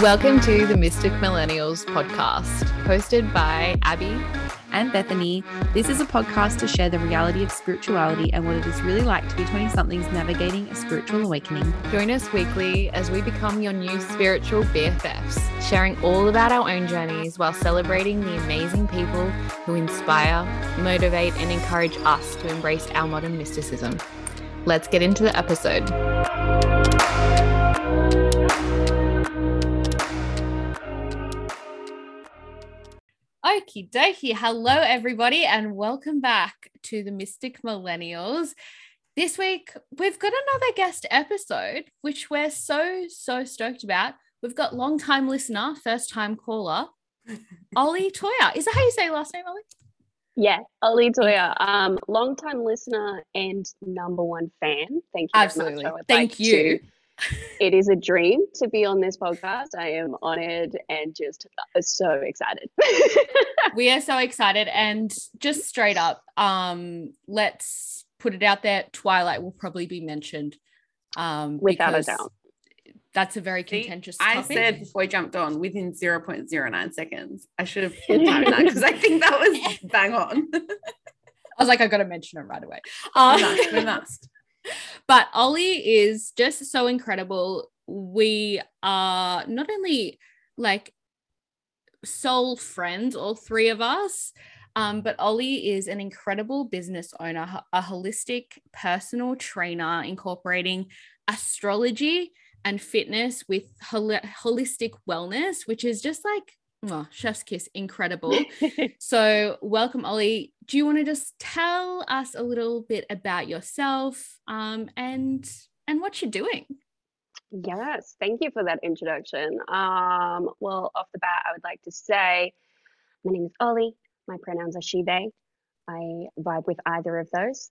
Welcome to the Mystic Millennials podcast, hosted by Abby and Bethany. This is a podcast to share the reality of spirituality and what it is really like to be 20-somethings navigating a spiritual awakening. Join us weekly as we become your new spiritual BFFs, sharing all about our own journeys while celebrating the amazing people who inspire, motivate, and encourage us to embrace our modern mysticism. Let's get into the episode. Okie dokie. Hello, everybody, and welcome back to the Mystic Millennials. This week, we've got another guest episode, which we're so stoked about. We've got long-time listener, first-time caller, Ollie Toya. Is that how you say your last name, Ollie? Yeah, Ollie Toya. Long-time listener and number one fan. Thank you Absolutely. very much. Thank you. It is a dream to be on this podcast. I am honored and just so excited. We are so excited, and just straight up, let's put it out there. Twilight will probably be mentioned. Without a doubt. That's a very contentious topic. I said before I jumped on within 0.09 seconds. I should have timed that because I think that was bang on. I was like, I got to mention it right away. We must. But Ollie is just so incredible. We are not only like soul friends, all three of us, but Ollie is an incredible business owner, a holistic personal trainer incorporating astrology and fitness with holistic wellness, which is just like, oh, chef's kiss, incredible. So welcome, Ollie. Do you want to just tell us a little bit about yourself and what you're doing? Yes, thank you for that introduction. Well, off the bat, I would like to say my name is Ollie. My pronouns are she, they. I vibe with either of those.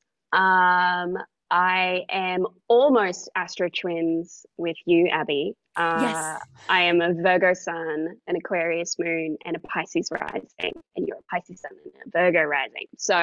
I am almost Astro Twins with you, Abby. Yes. I am a Virgo sun, an Aquarius moon, and a Pisces rising. And you're a Pisces sun and a Virgo rising. So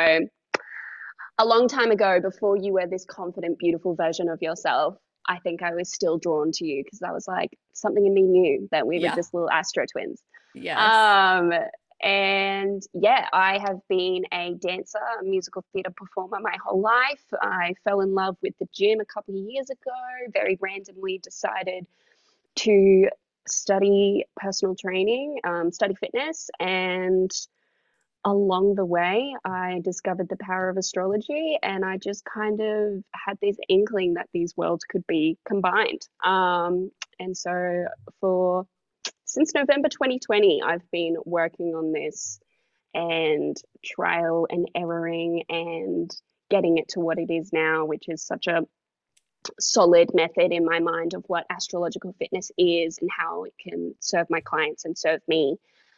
a long time ago, before you were this confident, beautiful version of yourself, I think I was still drawn to you because I was like, something in me knew that we were just little Astro Twins. Yes. And yeah, I have been a dancer, a musical theatre performer my whole life. I fell in love with the gym a couple of years ago, very randomly decided to study personal training, study fitness. And along the way, I discovered the power of astrology, and I just kind of had this inkling that these worlds could be combined. And so since November 2020, I've been working on this and trial and erroring and getting it to what it is now, which is such a solid method in my mind of what astrological fitness is and how it can serve my clients and serve me.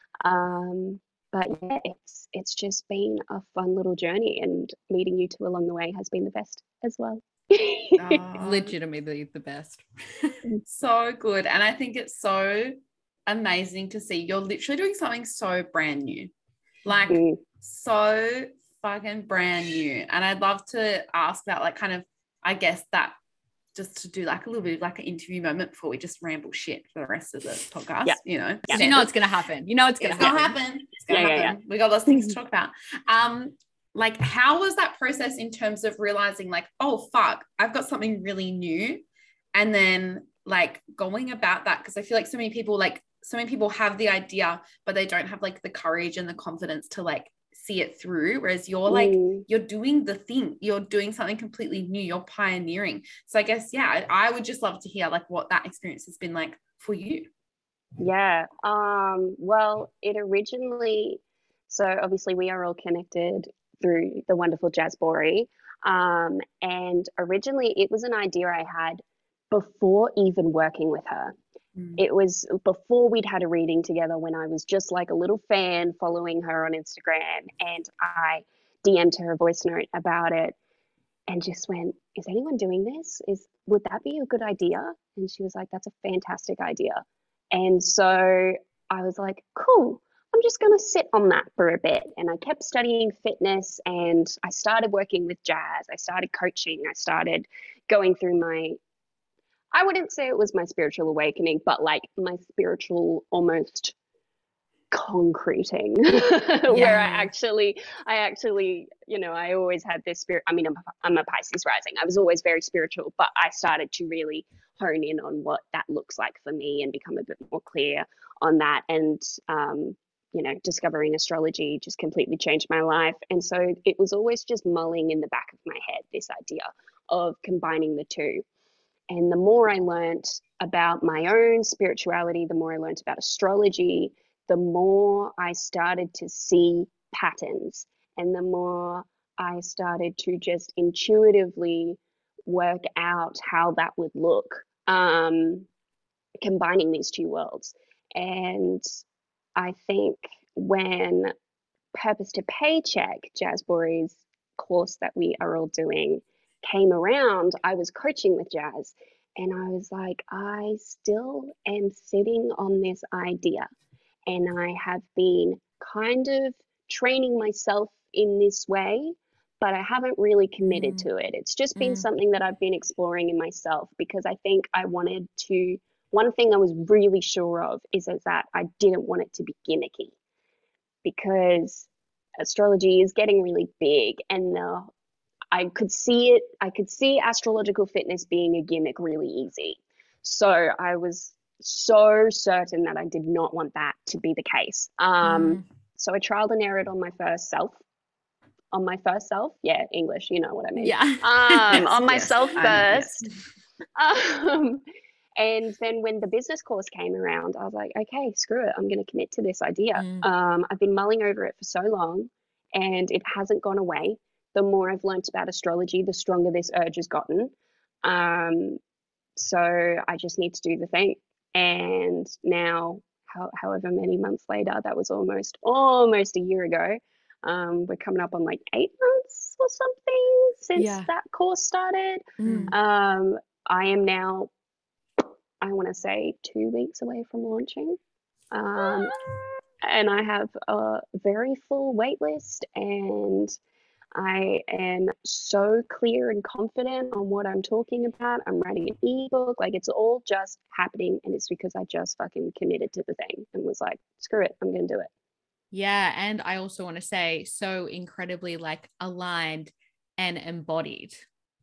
But yeah, it's just been a fun little journey, and meeting you two along the way has been the best as well. Legitimately the best. So good. And I think it's so amazing to see you're literally doing something so brand new, like so fucking brand new. And I'd love to ask about, like, kind of, I guess, that just to do like a little bit of like an interview moment before we just ramble shit for the rest of the podcast. You know, you know it's gonna happen. You know it's gonna happen. It's gonna happen. We got lots of things to talk about. Like, how was that process in terms of realizing, like, oh fuck, I've got something really new, and then like going about that? Because I feel like so many people have the idea, but they don't have like the courage and the confidence to like see it through. Whereas you're like, you're doing the thing, you're doing something completely new, you're pioneering. So I guess, yeah, I would just love to hear like what that experience has been like for you. Yeah. Well, it originally, so obviously we are all connected through the wonderful Jazz Bori. And originally it was an idea I had before even working with her. It was before we'd had a reading together, when I was just like a little fan following her on Instagram, and I DM'd her a voice note about it and just went, is anyone doing this? Would that be a good idea? And she was like, that's a fantastic idea. And so I was like, cool, I'm just going to sit on that for a bit. And I kept studying fitness, and I started working with Jazz. I started coaching. I started going through my I wouldn't say it was my spiritual awakening, but like my spiritual almost concreting where I actually, you know, I always had this spirit. I mean, I'm a Pisces rising. I was always very spiritual, but I started to really hone in on what that looks like for me and become a bit more clear on that. And, you know, discovering astrology just completely changed my life. And so it was always just mulling in the back of my head, this idea of combining the two. And the more I learned about my own spirituality, the more I learned about astrology, the more I started to see patterns, and the more I started to just intuitively work out how that would look, combining these two worlds. And I think when Purpose to Paycheck, Jazz Bori's course that we are all doing, came around, I was coaching with Jazz, and I was like, I still am sitting on this idea, and I have been kind of training myself in this way, but I haven't really committed to it. It's just been something that I've been exploring in myself, because I think I wanted to, one thing I was really sure of is that I didn't want it to be gimmicky, because astrology is getting really big, and I could see astrological fitness being a gimmick really easy. So I was so certain that I did not want that to be the case. So I trialed and errored on my first self. Yeah, English, you know what I mean. Yeah. Yes, on myself first. And then when the business course came around, I was like, okay, screw it. I'm going to commit to this idea. I've been mulling over it for so long, and it hasn't gone away. The more I've learnt about astrology, the stronger this urge has gotten. So I just need to do the thing. And now, however many months later, that was almost a year ago. We're coming up on like 8 months or something since that course started. I am now, I want to say, 2 weeks away from launching. And I have a very full wait list, and I am so clear and confident on what I'm talking about. I'm writing an ebook. Like, it's all just happening, and it's because I just fucking committed to the thing and was like, screw it, I'm going to do it. Yeah. And I also want to say, so incredibly like aligned and embodied.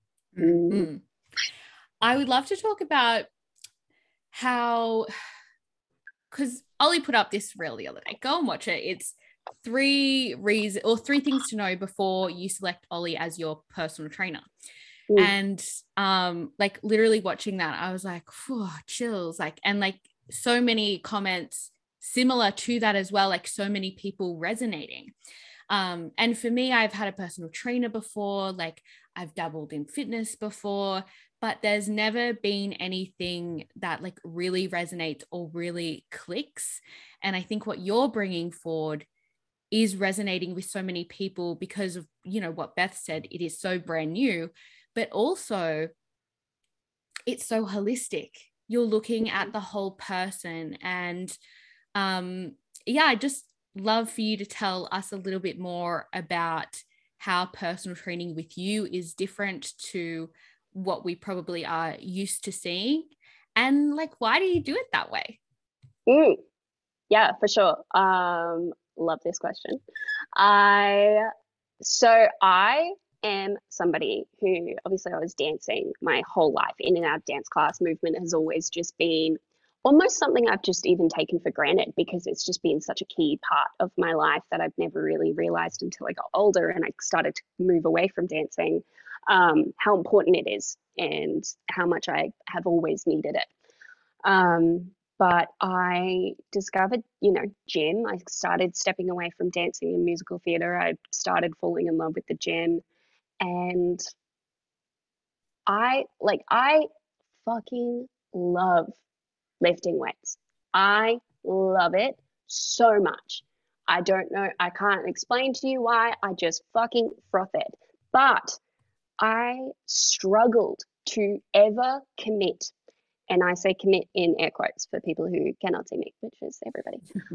I would love to talk about how, because Ollie put up this reel the other day. Go and watch it. It's 3 things to know before you select Ollie as your personal trainer. And like literally watching that, I was like, chills. Like, and like so many comments similar to that as well, like so many people resonating. And for me, I've had a personal trainer before, like I've dabbled in fitness before, but there's never been anything that like really resonates or really clicks. And I think what you're bringing forward is resonating with so many people because of, you know, what Beth said, it is so brand new, but also it's so holistic. You're looking at the whole person. And I just love for you to tell us a little bit more about how personal training with you is different to what we probably are used to seeing, and like, why do you do it that way? Yeah, for sure. Love this question. I am somebody who, obviously I was dancing my whole life, in and out of dance class. Movement has always just been almost something I've just even taken for granted, because it's just been such a key part of my life that I've never really realized until I got older and I started to move away from dancing, how important it is and how much I have always needed it. But I discovered, gym. I started stepping away from dancing and musical theater. I started falling in love with the gym, and I fucking love lifting weights. I love it so much. I don't know, I can't explain to you why. I just fucking froth it. But I struggled to ever commit, and I say commit in air quotes for people who cannot see me, which is everybody.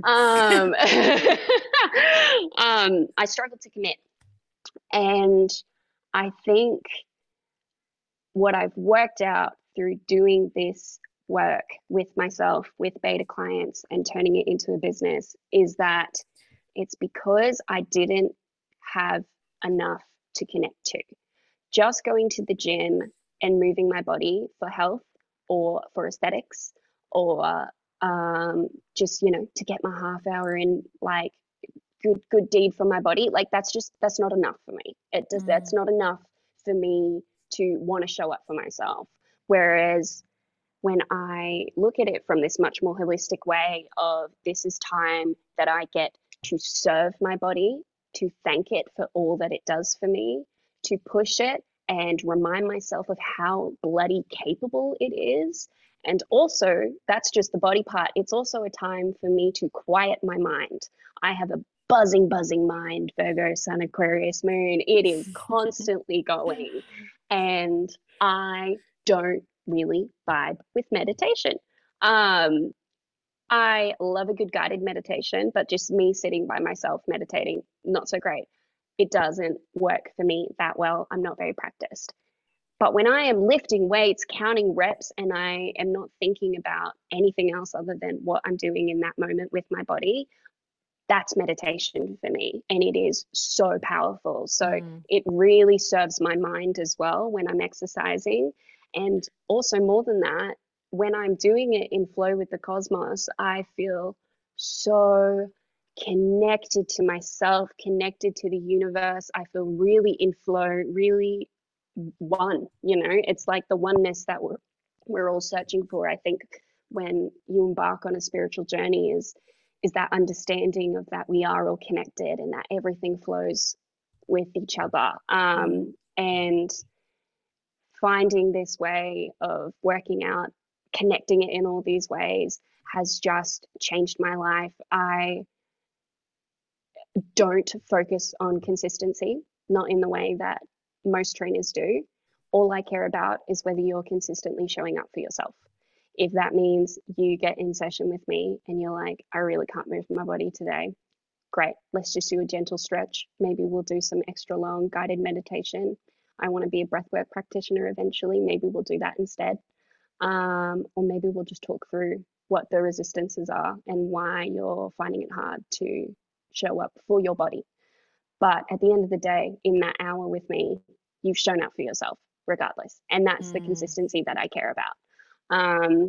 I struggled to commit. And I think what I've worked out through doing this work with myself, with beta clients, and turning it into a business is that it's because I didn't have enough to connect to. Just going to the gym and moving my body for health or for aesthetics or just, to get my half hour in, like good deed for my body. Like that's not enough for me. That's not enough for me to want to show up for myself. Whereas when I look at it from this much more holistic way of this is time that I get to serve my body, to thank it for all that it does for me, to push it and remind myself of how bloody capable it is. And also, that's just the body part. It's also a time for me to quiet my mind. I have a buzzing mind, Virgo, Sun, Aquarius, Moon. It is constantly going. And I don't really vibe with meditation. I love a good guided meditation, but just me sitting by myself meditating, not so great. It doesn't work for me that well. I'm not very practiced. But when I am lifting weights, counting reps, and I am not thinking about anything else other than what I'm doing in that moment with my body, that's meditation for me. And it is so powerful. So it really serves my mind as well when I'm exercising. And also, more than that, when I'm doing it in flow with the cosmos, I feel so connected to myself, connected to the universe. I feel really in flow, really one. It's like the oneness that we're all searching for. I think when you embark on a spiritual journey is that understanding of that we are all connected and that everything flows with each other. And finding this way of working out, connecting it in all these ways has just changed my life. I don't focus on consistency, not in the way that most trainers do. All I care about is whether you're consistently showing up for yourself. If that means you get in session with me and you're like, I really can't move my body today, great, let's just do a gentle stretch. Maybe we'll do some extra long guided meditation. I want to be a breathwork practitioner eventually. Maybe we'll do that instead. Or maybe we'll just talk through what the resistances are and why you're finding it hard to show up for your body. But at the end of the day, in that hour with me, you've shown up for yourself regardless. And that's the consistency that I care about.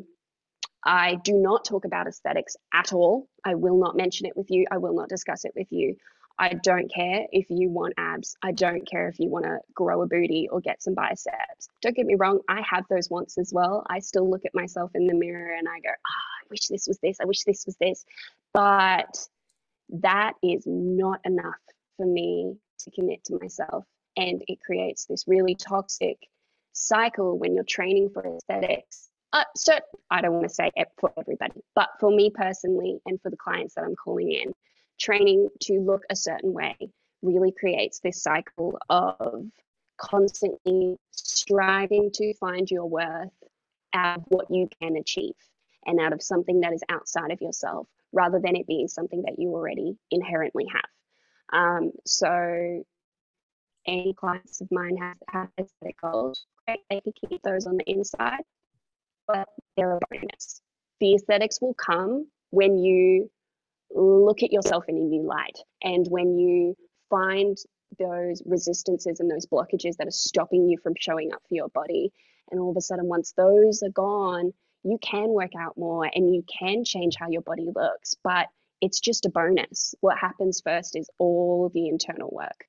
I do not talk about aesthetics at all. I will not mention it with you. I will not discuss it with you. I don't care if you want abs. I don't care if you want to grow a booty or get some biceps. Don't get me wrong. I have those wants as well. I still look at myself in the mirror and I go, I wish this was this. I wish this was this. But that is not enough for me to commit to myself. And it creates this really toxic cycle when you're training for aesthetics. So I don't want to say it for everybody, but for me personally and for the clients that I'm calling in, training to look a certain way really creates this cycle of constantly striving to find your worth out of what you can achieve and out of something that is outside of yourself, rather than it being something that you already inherently have. So any clients of mine have aesthetic goals, great, they can keep those on the inside, but they're a bonus. The aesthetics will come when you look at yourself in a new light and when you find those resistances and those blockages that are stopping you from showing up for your body. And all of a sudden, once those are gone, you can work out more and you can change how your body looks, but it's just a bonus. What happens first is all the internal work.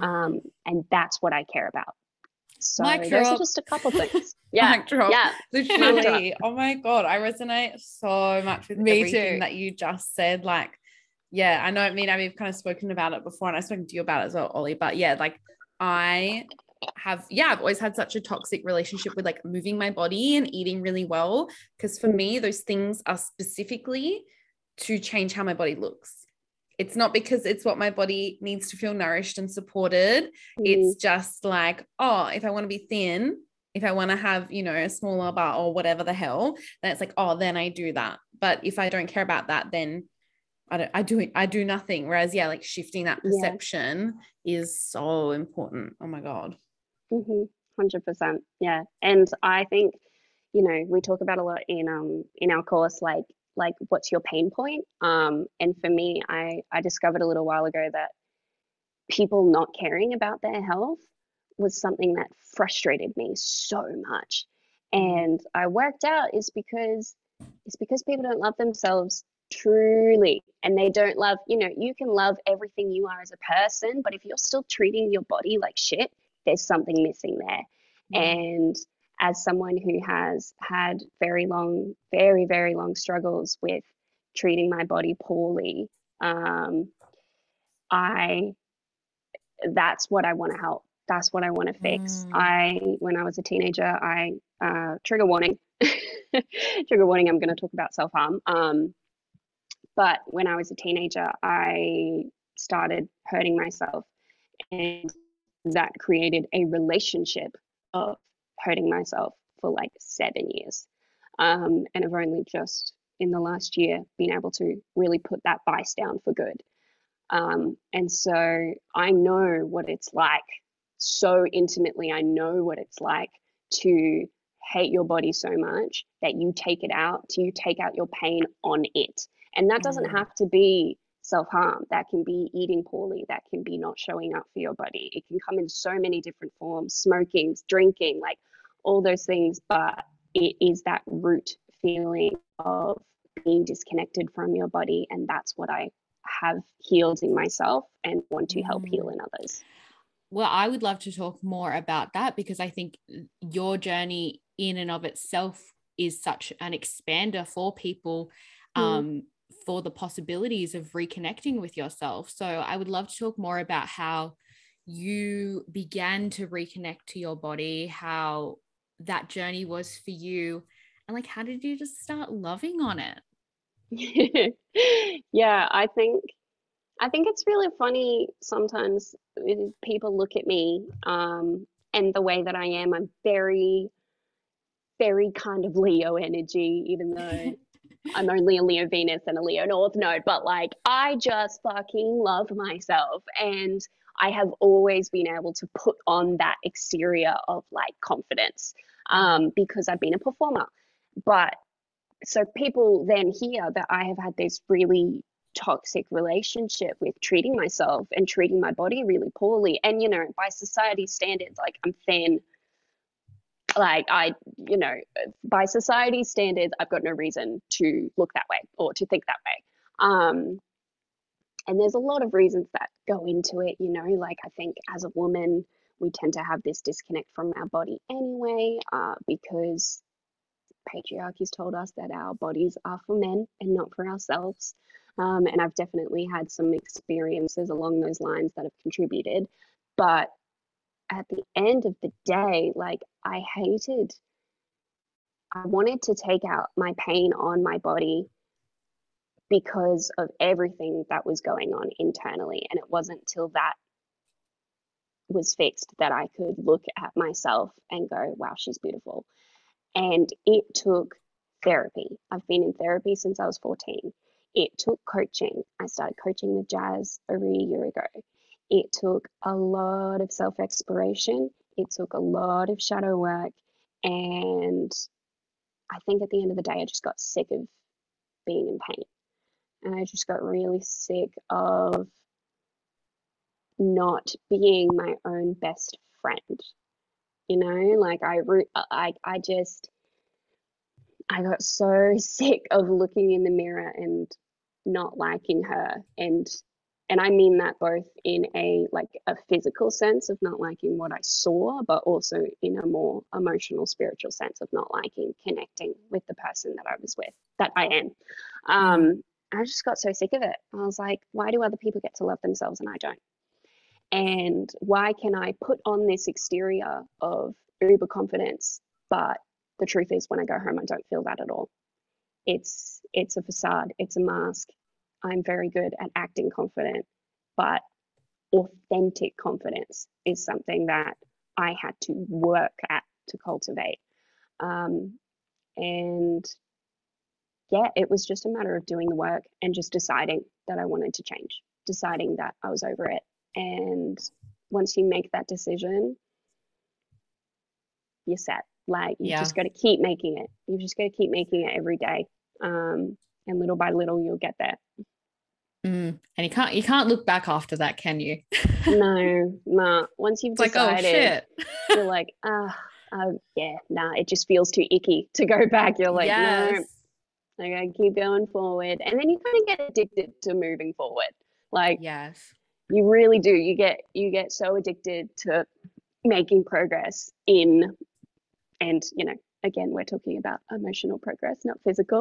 And that's what I care about. So those are just a couple things. Yeah. Mic drop. Yeah. Literally. Oh my God. I resonate so much with everything that you just said. Like, yeah, I know, we've kind of spoken about it before and I've spoken to you about it as well, Ollie, but yeah, like I've always had such a toxic relationship with like moving my body and eating really well. Because for me, those things are specifically to change how my body looks. It's not because it's what my body needs to feel nourished and supported. It's just like, oh, if I want to be thin, if I want to have, a smaller butt or whatever the hell, then it's like, oh, then I do that. But if I don't care about that, then I do nothing. Whereas, yeah, like shifting that perception is so important. Oh my God. 100%. Yeah. And I think, you know, we talk about a lot in our course, like what's your pain point? And for me, I discovered a little while ago that people not caring about their health was something that frustrated me so much. And I worked out it's because people don't love themselves truly, and they don't love, you know, you can love everything you are as a person, but if you're still treating your body like shit, there's something missing there. And as someone who has had very long struggles with treating my body poorly, I that's what I want to help. That's what I want to fix. When I was a teenager, trigger warning, trigger warning, I'm going to talk about self-harm. But when I was a teenager, I started hurting myself, and that created a relationship of hurting myself for like 7 years. And I've only just in the last year been able to really put that vice down for good. And so I know what it's like so intimately. I know what it's like to hate your body so much that you take out your pain on it. And that doesn't have to be self-harm. That can be eating poorly. That can be not showing up for your body. It can come in so many different forms, smoking, drinking, like all those things. But it is that root feeling of being disconnected from your body. And that's what I have healed in myself and want to help heal in others. Well, I would love to talk more about that, because I think your journey in and of itself is such an expander for people, for the possibilities of reconnecting with yourself. So I would love to talk more about how you began to reconnect to your body, how that journey was for you, and like, how did you just start loving on it? Yeah, I think it's really funny sometimes people look at me, and the way that I am. I'm very, very kind of Leo energy, even though I'm only a Leo Venus and a Leo North Node, but like I just fucking love myself. And I have always been able to put on that exterior of like confidence, because I've been a performer. But so people then hear that I have had this really toxic relationship with treating myself and treating my body really poorly. And, you know, by society standards, like I'm thin, like by society standards, I've got no reason to look that way or to think that way. And there's a lot of reasons that go into it, you know, like I think as a woman, we tend to have this disconnect from our body anyway, because patriarchy's told us that our bodies are for men and not for ourselves. And I've definitely had some experiences along those lines that have contributed. But at the end of the day, like I wanted to take out my pain on my body because of everything that was going on internally. And it wasn't till that was fixed that I could look at myself and go, wow, she's beautiful. And it took therapy. I've been in therapy since I was 14. It took coaching. I started coaching with Jazz over a year ago. It took a lot of self-exploration. It took a lot of shadow work. And I think at the end of the day, I just got sick of being in pain. And I just got really sick of not being my own best friend. You know, like I got so sick of looking in the mirror and not liking her. And I mean that both in a physical sense of not liking what I saw, but also in a more emotional, spiritual sense of not liking connecting with the person that I was with, that I am. I just got so sick of it. I was like, why do other people get to love themselves and I don't? And why can I put on this exterior of uber confidence, but the truth is when I go home, I don't feel that at all. It's a facade. It's a mask. I'm very good at acting confident, but authentic confidence is something that I had to work at to cultivate. And yeah, it was just a matter of doing the work and just deciding that I wanted to change, deciding that I was over it. And once you make that decision, you're set. Like you Yeah. just got to keep making it. You just got to keep making it every day. And little by little you'll get there. And you can't look back after that, can you? No. Once you've It's like, oh decided, shit. you're like, yeah, nah, it just feels too icky to go back. You're like, no, Yes. I gotta keep going forward. And then you kind of get addicted to moving forward. Like Yes. you really do. You get so addicted to making progress in, and again, we're talking about emotional progress, not physical.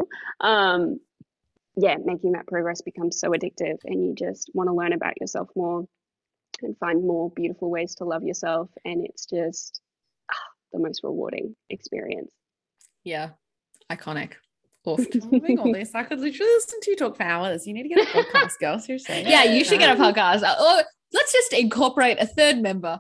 Yeah, making that progress becomes so addictive, and you just want to learn about yourself more and find more beautiful ways to love yourself. And it's just the most rewarding experience. Yeah. Iconic. Oofed. Loving all this. I could literally listen to you talk for hours. You need to get a podcast, girl. Seriously. Yeah, you should get a podcast. Oh, let's just incorporate a third member.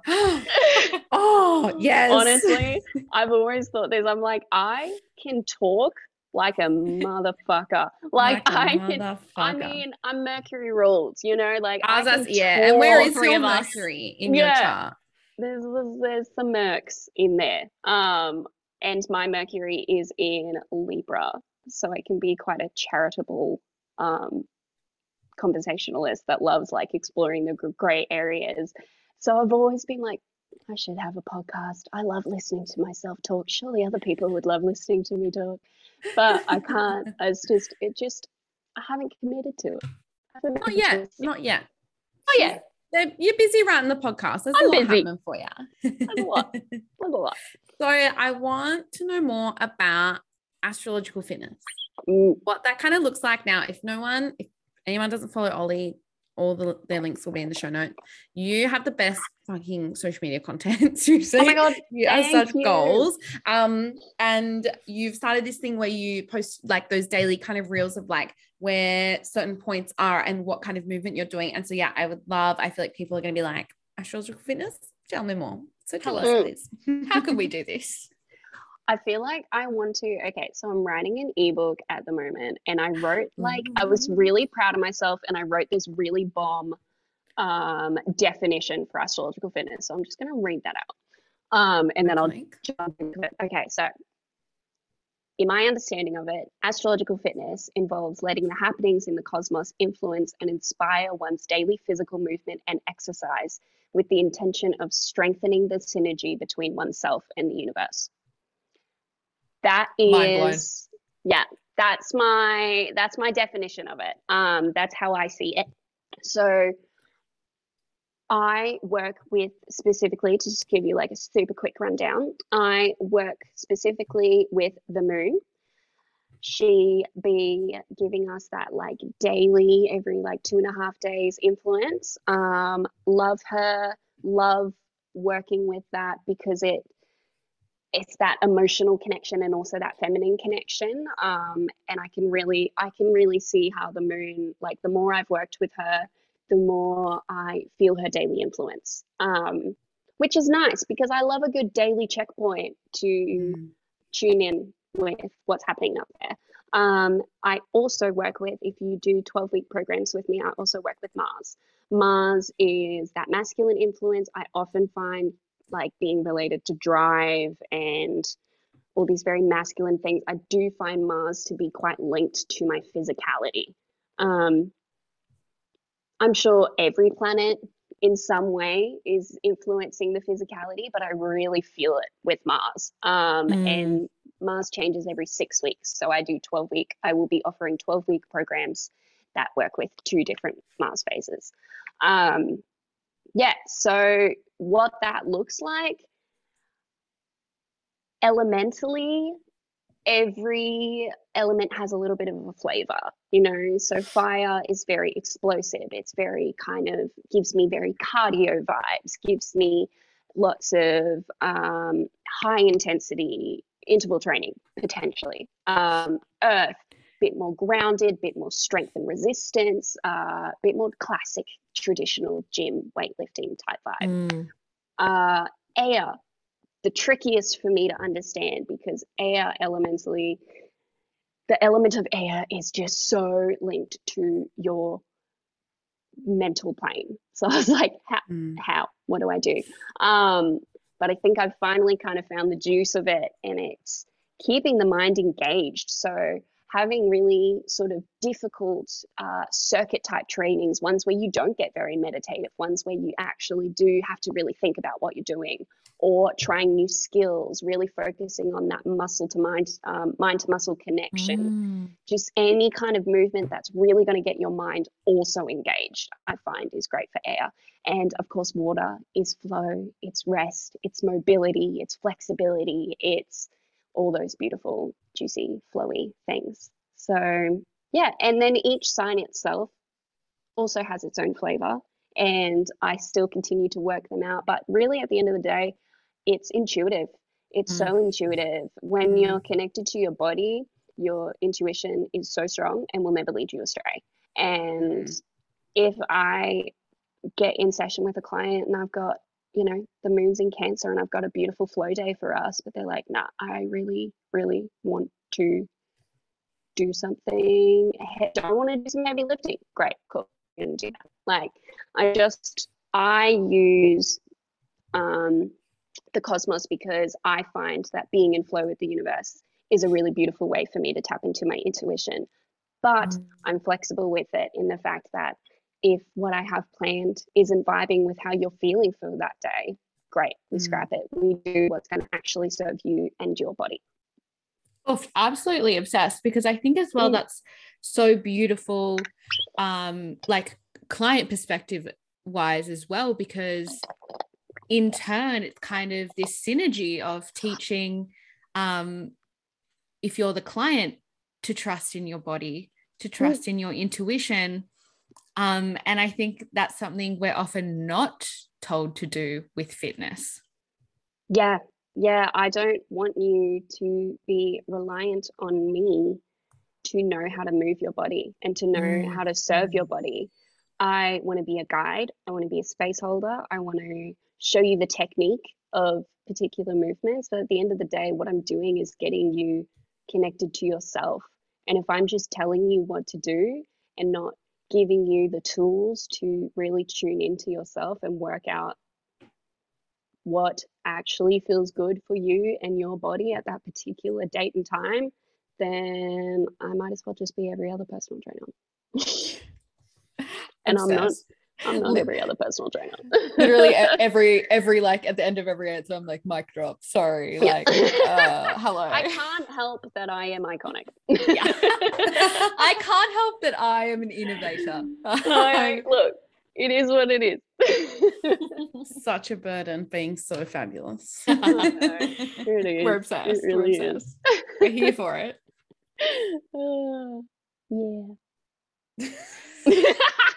Oh, yes. Honestly, I've always thought this. I'm like, I can talk like a motherfucker. Like I can. I mean, I'm Mercury rules, like I can talk. And where is three your of us. Mercury in your chart? There's some Mercs in there. And my Mercury is in Libra, so I can be quite a charitable conversationalist that loves like exploring the gray areas. So I've always been like, I should have a podcast. I love listening to myself talk. Surely other people would love listening to me talk, but I can't. I haven't committed to it. Not yet. Oh yeah. You're busy writing the podcast. There's a lot happening for you. There's a lot. So I want to know more about astrological fitness. What that kind of looks like now. If anyone doesn't follow Ollie, all their links will be in the show note. You have the best fucking social media content. Seriously. Oh my God. You have such goals. And you've started this thing where you post like those daily kind of reels of like where certain points are and what kind of movement you're doing. And so, yeah, I feel like people are going to be like, astrological fitness? Tell me more. So tell us, please. How can we do this? I feel like I want to, okay, so I'm writing an ebook at the moment, and I wrote I was really proud of myself, and I wrote this really bomb definition for astrological fitness. So I'm just going to read that out. And then I'll jump into it. Okay, so in my understanding of it, astrological fitness involves letting the happenings in the cosmos influence and inspire one's daily physical movement and exercise with the intention of strengthening the synergy between oneself and the universe. That is, yeah, that's my definition of it. That's how I see it. So I work with, specifically, to just give you like a super quick rundown, I work specifically with the moon. She be giving us that like daily, every like 2.5 days influence. Love her, love working with that because it's that emotional connection and also that feminine connection. And I can really see how the moon, like the more I've worked with her, the more I feel her daily influence, which is nice because I love a good daily checkpoint to tune in with what's happening up there. I also work with, if you do 12-week programs with me, I also work with Mars. Mars is that masculine influence. I often find like being related to drive and all these very masculine things. I do find Mars to be quite linked to my physicality. I'm sure every planet in some way is influencing the physicality, but I really feel it with Mars. And Mars changes every 6 weeks. So I do 12-week. I will be offering 12-week programs that work with 2 different Mars phases. Yeah, so what that looks like, elementally, every element has a little bit of a flavor, so fire is very explosive. It's very kind of gives me very cardio vibes, gives me lots of high intensity interval training potentially. Earth, bit more grounded, bit more strength and resistance, bit more classic traditional gym weightlifting type vibe. Air, the trickiest for me to understand because air elementally, the element of air is just so linked to your mental plane. So I was like, how, what do I do? but I think I've finally kind of found the juice of it, and it's keeping the mind engaged. So having really sort of difficult circuit type trainings, ones where you don't get very meditative, ones where you actually do have to really think about what you're doing, or trying new skills, really focusing on that muscle to mind, mind to muscle connection. Just any kind of movement that's really going to get your mind also engaged, I find is great for air. And of course, water is flow, it's rest, it's mobility, it's flexibility, it's all those beautiful, juicy, flowy things. So yeah, and then each sign itself also has its own flavor, and I still continue to work them out. But really, at the end of the day, it's intuitive. It's so intuitive. When you're connected to your body, your intuition is so strong and will never lead you astray. And if I get in session with a client and I've got, you know, the moon's in Cancer and I've got a beautiful flow day for us, but they're like, nah, I really, really want to do something. Do I want to do some heavy lifting? Great, cool. I'm gonna do that. Like, I use the cosmos, because I find that being in flow with the universe is a really beautiful way for me to tap into my intuition. But I'm flexible with it in the fact that if what I have planned isn't vibing with how you're feeling for that day, great, we scrap it. We do what's going to actually serve you and your body. Oh, absolutely obsessed, because I think as well that's so beautiful, like client perspective wise as well, because in turn it's kind of this synergy of teaching, if you're the client, to trust in your body, to trust in your intuition. And I think that's something we're often not told to do with fitness. Yeah, I don't want you to be reliant on me to know how to move your body and to know how to serve your body. I want to be a guide. I want to be a space holder. I want to show you the technique of particular movements. But at the end of the day, what I'm doing is getting you connected to yourself. And if I'm just telling you what to do and not giving you the tools to really tune into yourself and work out what actually feels good for you and your body at that particular date and time, then I might as well just be every other personal trainer. And I'm not every other personal trainer. Literally every like at the end of every answer, I'm like, mic drop. Sorry. Like, hello. I can't help that I am iconic. Yeah. I can't help that I am an innovator. Look, it is what it is. Such a burden being so fabulous. It is. We're obsessed. It really is. We're here for it. Yeah.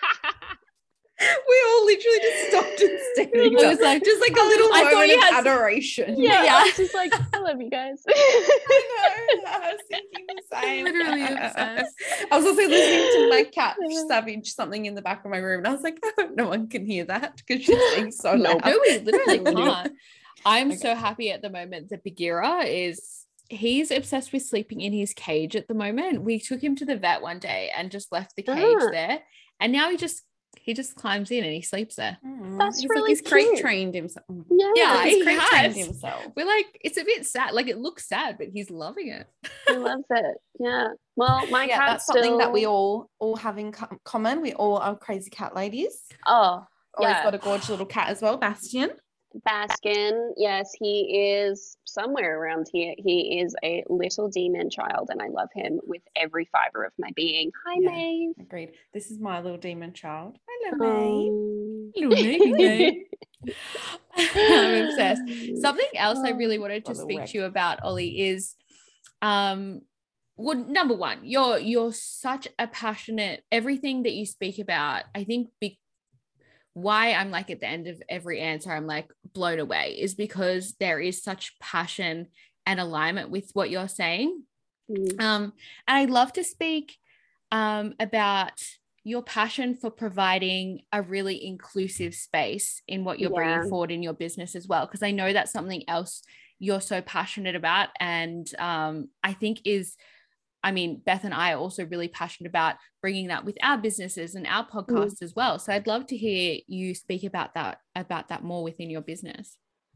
We all literally just stopped and stared. It was like just like a little moment of adoration. Yeah, I was just like, I love you guys. I know. I was thinking the same. Literally obsessed. I was also listening to my cat Savage something in the back of my room, and I was like, I hope no one can hear that because she's being so loud. No, we literally can't. I'm so happy at the moment that Bagheera he's obsessed with sleeping in his cage at the moment. We took him to the vet one day and just left the cage there, and now he just climbs in and he sleeps there. That's really he's cute. crate trained himself. Yeah, he's he crate has. trained himself. We're like, it's a bit sad. Like, it looks sad, but he's loving it. He loves it. Yeah. Well, my cat that's something that we all have in common. We all are crazy cat ladies. Oh, Always got a gorgeous little cat as well, Bastion. Baskin, yes, he is somewhere around here. He is a little demon child, and I love him with every fiber of my being. Hi, Maeve. Agreed. This is my little demon child. Hello, Maeve. Hello, Maeve. I'm obsessed. Something else I really wanted to speak to you about, Ollie, is well, number one, you're such a passionate, everything that you speak about, I think why I'm like at the end of every answer, I'm like blown away, is because there is such passion and alignment with what you're saying. And I'd love to speak about your passion for providing a really inclusive space in what you're bringing forward in your business as well, because I know that's something else you're so passionate about, and I think Beth and I are also really passionate about bringing that with our businesses and our podcast as well. So I'd love to hear you speak about that more within your business.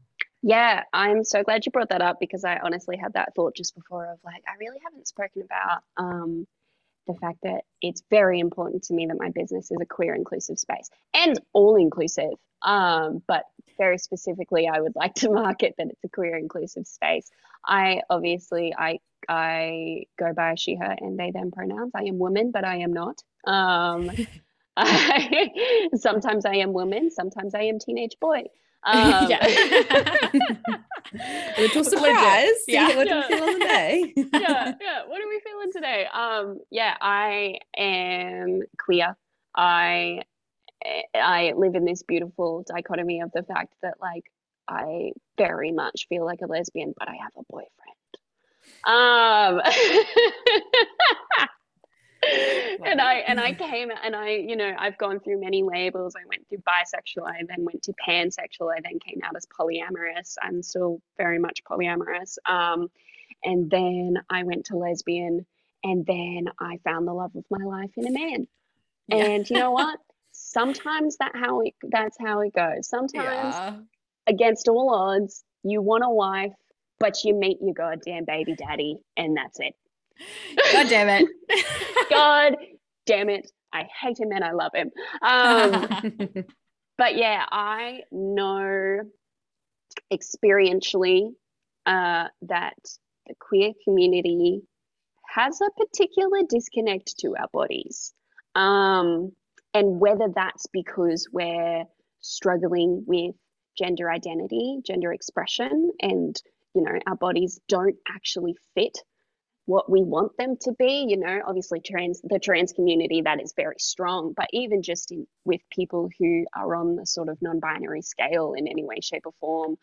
Yeah, I'm so glad you brought that up because I honestly had that thought just before of like, I really haven't spoken about the fact that it's very important to me that my business is a queer inclusive space and all inclusive. But very specifically, I would like to market that it's a queer inclusive space. I obviously I go by she, her, and they, them pronouns. I am woman, but I am not. Sometimes I am woman, sometimes I am teenage boy. Um, Yeah. A little surprise. Yeah. What do we feel on the day? yeah. What are we feeling today? Yeah, I am queer. I I live in this beautiful dichotomy of the fact that like I very much feel like a lesbian, but I have a boyfriend. Um, and I came and I've gone through many labels. I went through bisexual, I then went to pansexual, I then came out as polyamorous. I'm still very much polyamorous. And then I went to lesbian, and then I found the love of my life in a man. Yeah. And you know what? Sometimes that's how it goes. Sometimes Yeah. against all odds, you want a wife, but you meet your goddamn baby daddy, and that's it. God damn it. God damn it. I hate him and I love him. But yeah, I know experientially that the queer community has a particular disconnect to our bodies. And whether that's because we're struggling with gender identity, gender expression, and our bodies don't actually fit what we want them to be. Obviously the trans community, that is very strong, but even just with people who are on the sort of non-binary scale in any way, shape, or form,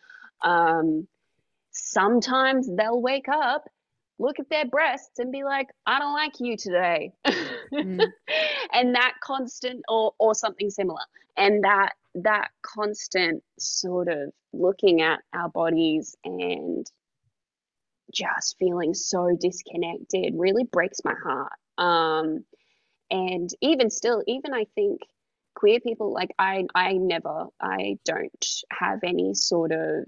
sometimes they'll wake up, look at their breasts, and be like, I don't like you today. And that constant, or something similar, and that constant sort of looking at our bodies and just feeling so disconnected really breaks my heart. And even still, even I think queer people, like I don't have any sort of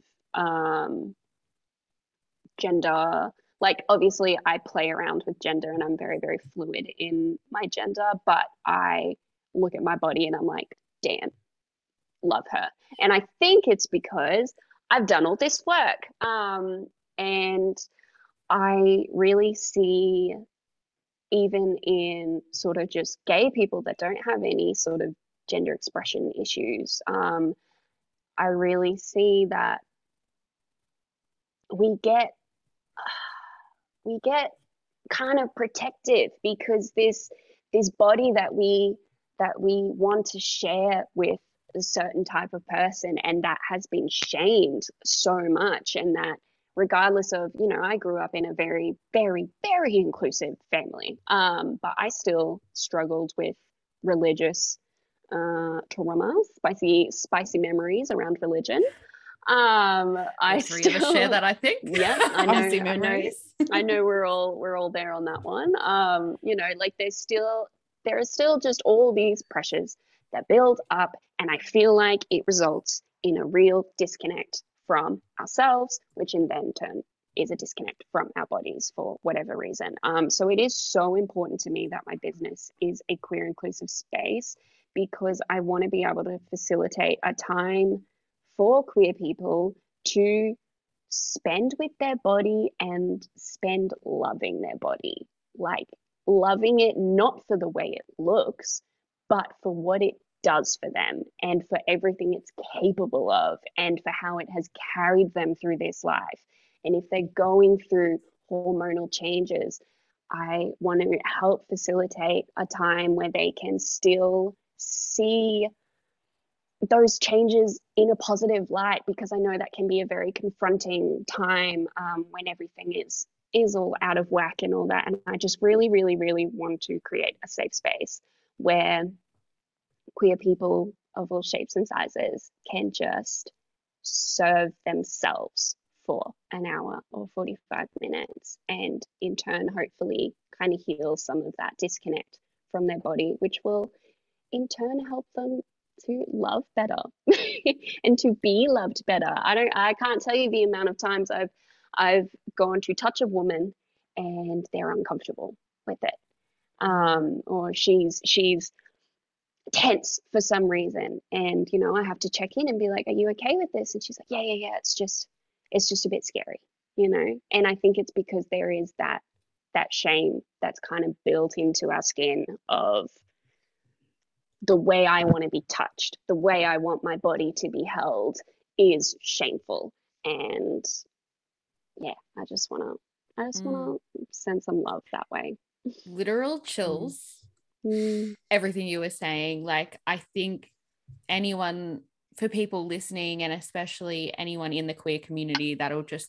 gender. Like obviously I play around with gender and I'm very, very fluid in my gender, but I look at my body and I'm like, damn, love her. And I think it's because I've done all this work. And I really see, even in sort of just gay people that don't have any sort of gender expression issues, I really see that we get kind of protective because this body that we want to share with a certain type of person, and that has been shamed so much, and that regardless of, I grew up in a very, very, very inclusive family, but I still struggled with religious trauma, spicy memories around religion. I three of us share that, I think. Yeah, I know. Spicy memories. I know we're all there on that one. Like there are still just all these pressures that build up, and I feel like it results in a real disconnect from ourselves, which in then turn is a disconnect from our bodies for whatever reason. So it is so important to me that my business is a queer inclusive space, because I want to be able to facilitate a time for queer people to spend with their body and spend loving their body, like loving it not for the way it looks, but for what it does for them and for everything it's capable of and for how it has carried them through this life. And if they're going through hormonal changes, I want to help facilitate a time where they can still see those changes in a positive light, because I know that can be a very confronting time when everything is all out of whack and all that. And I just really, really, really want to create a safe space where queer people of all shapes and sizes can just serve themselves for an hour or 45 minutes, and in turn hopefully kind of heal some of that disconnect from their body, which will in turn help them to love better and to be loved better. I can't tell you the amount of times I've gone to touch a woman and they're uncomfortable with it. Or she's tense for some reason, and I have to check in and be like, are you okay with this? And she's like, yeah, it's just a bit scary, and I think it's because there is that shame that's kind of built into our skin of the way I want to be touched, the way I want my body to be held is shameful. And yeah, I just want to send some love that way. Literal chills. Everything you were saying, like, I think for people listening, and especially anyone in the queer community, that'll just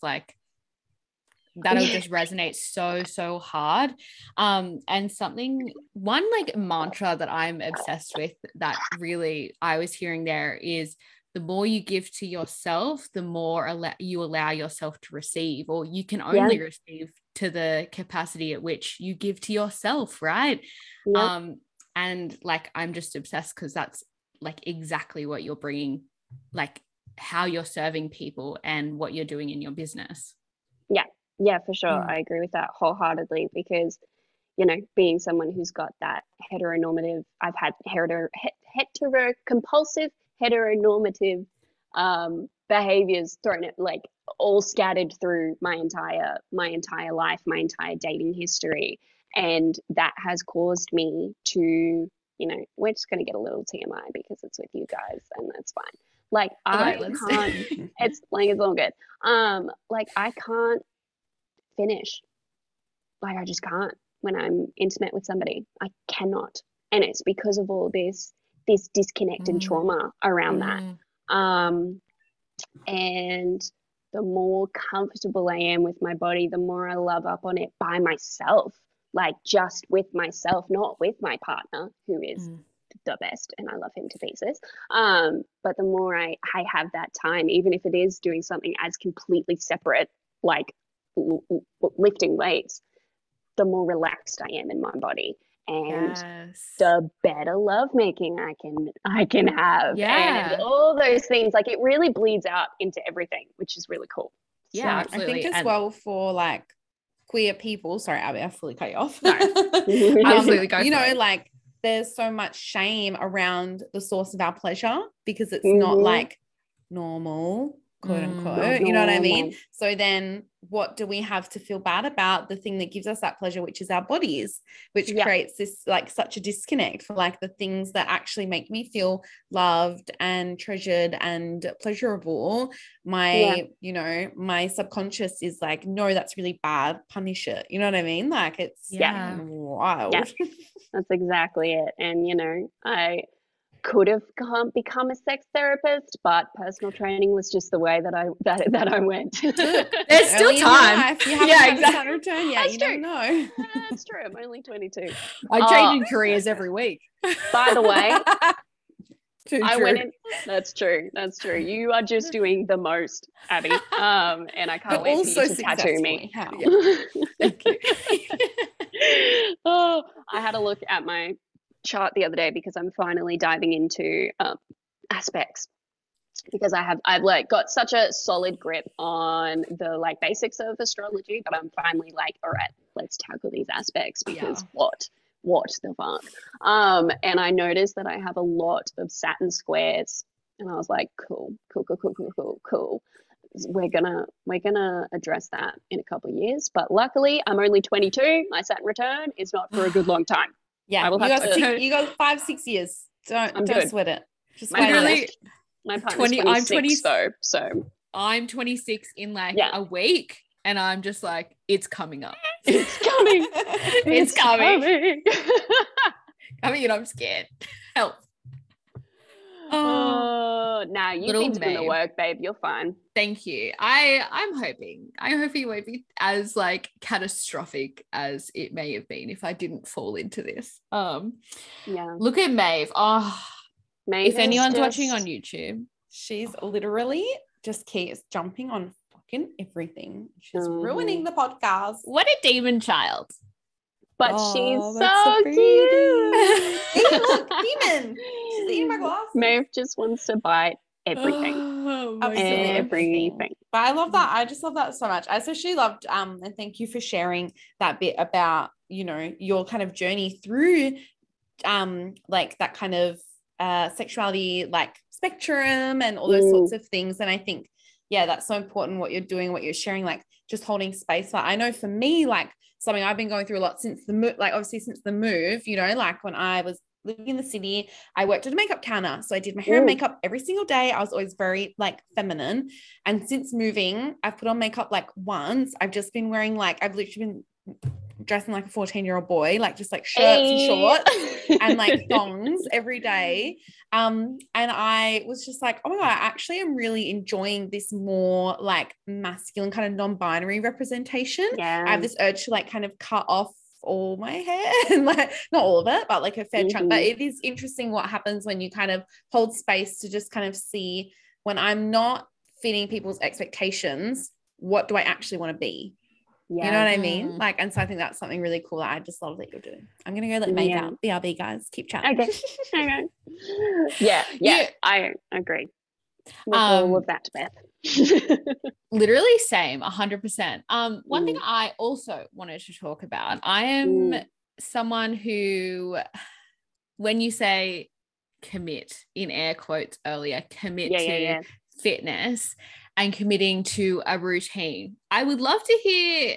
resonate so hard. And one like mantra that I'm obsessed with that really I was hearing there is, the more you give to yourself, the more you allow yourself to receive, or you can only receive to the capacity at which you give to yourself, right? And like, I'm just obsessed because that's like exactly what you're bringing, like how you're serving people and what you're doing in your business. Yeah, for sure. I agree with that wholeheartedly, because being someone who's got that heteronormative, I've had compulsive heteronormative behaviors thrown at, like, all scattered through my entire life, my entire dating history, and that has caused me to, we're just going to get a little TMI because it's with you guys, and that's fine. Like, I can't. It's all good. Like, I can't finish. Like, I just can't when I'm intimate with somebody. I cannot, and it's because of all this disconnect and trauma around that. And the more comfortable I am with my body, the more I love up on it by myself, like just with myself, not with my partner, who is the best, and I love him to pieces. But the more I have that time, even if it is doing something as completely separate, like lifting weights, the more relaxed I am in my body, and the better lovemaking I can have, and all those things. Like, it really bleeds out into everything, which is really cool. Yeah, absolutely. I think as well for like queer people. Sorry, Abby, I fully cut you off. No, absolutely go. Like, there's so much shame around the source of our pleasure because it's not like normal, quote unquote, you know what I mean? So then what do we have to feel bad about? The thing that gives us that pleasure, which is our bodies, which creates this like such a disconnect for like the things that actually make me feel loved and treasured and pleasurable. My my subconscious is like, no, that's really bad, punish it, you know what I mean? Like, it's wild. That's exactly it. And I could have become a sex therapist, but personal training was just the way that I went. There's still time. You haven't had a return yet. You don't know. That's true. I'm only 22. I change in careers every week. By the way, I went in. That's true. You are just doing the most, Abby. And I can't wait for you to tattoo me. How? Thank you. I had a look at my chart the other day because I'm finally diving into aspects, because I've like got such a solid grip on the like basics of astrology, but I'm finally like, all right, let's tackle these aspects, because what the fuck? And I noticed that I have a lot of Saturn squares, and I was like, cool. We're gonna address that in a couple of years, but luckily I'm only 22. My Saturn return is not for a good long time. Yeah, you got 5-6 years. Don't sweat it. Just my partner's 26 though, so I'm 26 in like a week, and I'm just like, it's coming up. It's coming. It's coming. I mean, I'm scared. Help. Nah, you've been doing the work, babe. You're fine. Thank you. I'm hoping it won't be as like catastrophic as it may have been if I didn't fall into this. Look at Maeve. Maeve, if anyone's watching on YouTube, she's literally just keeps jumping on fucking everything. She's ruining the podcast. What a demon child. But she's so cute. See, look, demon. She's eating my glasses. Maeve just wants to bite everything. Oh my Absolutely God. Everything. But I love that. I just love that so much. I especially loved and thank you for sharing that bit about, you know, your kind of journey through like that kind of sexuality like spectrum and all those sorts of things. And I think, yeah, that's so important what you're doing, what you're sharing, like just holding space. Like I know for me, like something I've been going through a lot since the move, like obviously since the move, you know, like when I was living in the city, I worked at a makeup counter. So I did my hair and makeup every single day. I was always very like feminine. And since moving, I've put on makeup like once. I've just been wearing like, I've literally been dressing like a 14-year-old boy, like just like shirts and shorts and like thongs every day. And I was just like, oh my God, I actually am really enjoying this more like masculine kind of non-binary representation. Yeah. I have this urge to like kind of cut off all my hair and like not all of it, but like a fair chunk. But it is interesting what happens when you kind of hold space to just kind of see when I'm not fitting people's expectations, what do I actually want to be? Yeah. You know what I mean? Like, and so I think that's something really cool that I just love that you're doing. I'm gonna go let Maeve out. BRB, guys, keep chatting. Okay. Yeah, I agree with all of that, Beth. Literally same, 100%. One thing I also wanted to talk about, I am someone who, when you say commit, in air quotes earlier, commit to fitness and committing to a routine, I would love to hear